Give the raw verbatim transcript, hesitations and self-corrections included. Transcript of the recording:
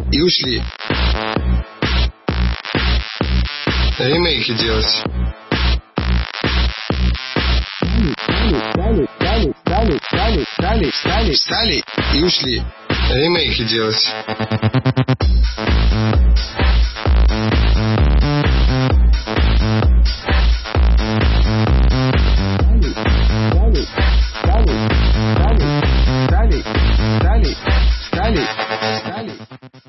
и ушли. Ремейки делать. Встали, встали, встали, встали, встали, встали, встали и ушли. Ремейки делать.